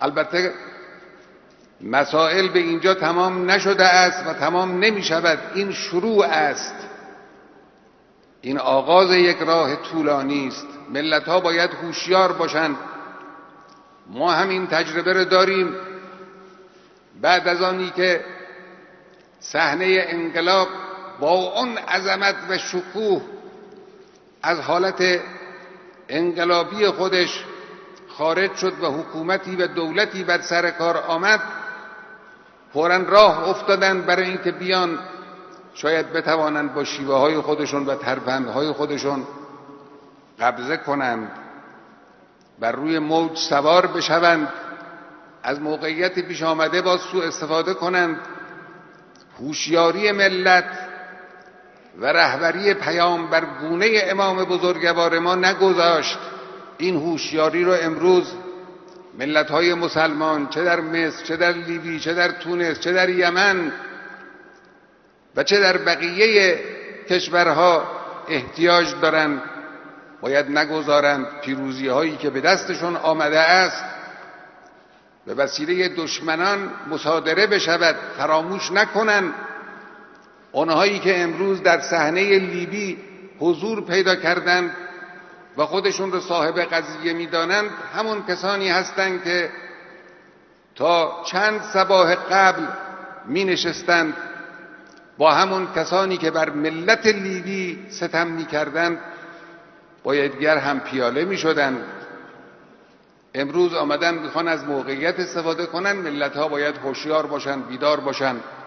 البته مسائل به اینجا تمام نشده است و تمام نمی شود. این شروع است، این آغاز یک راه طولانی است. ملت ها باید هوشیار باشند. ما همین تجربه رو داریم. بعد از آنی که صحنه انقلاب با اون عظمت و شکوه از حالت انقلابی خودش خارج شد و حکومتی و دولتی بر سر کار آمد، فوراً راه افتادند برای اینکه بیان شاید بتوانند با شیوه های خودشون و ترفندهای خودشون قبضه کنند، بر روی موج سوار بشوند، از موقعیت پیش آمده با سوء استفاده کنند. هوشیاری ملت و رهبری پیامبر گونه امام بزرگوار ما نگذاشت. این هوشیاری رو امروز ملت‌های مسلمان، چه در مصر، چه در لیبی، چه در تونس، چه در یمن و چه در بقیه کشورها احتیاج دارند. باید نگذارند پیروزی هایی که به دستشون آمده است به وسیله دشمنان مصادره بشود. فراموش نکنند آنهایی که امروز در صحنه لیبی حضور پیدا کردند و خودشون رو صاحب قضیه می‌دانند، همون کسانی هستند که تا چند صباح قبل می‌نشستند با همون کسانی که بر ملت لیبی ستم می‌کردند بایدگر هم پیاله می‌شدند. امروز آمدن میخوان از موقعیت استفاده کنن. ملت‌ها باید هوشیار باشند، بیدار باشند.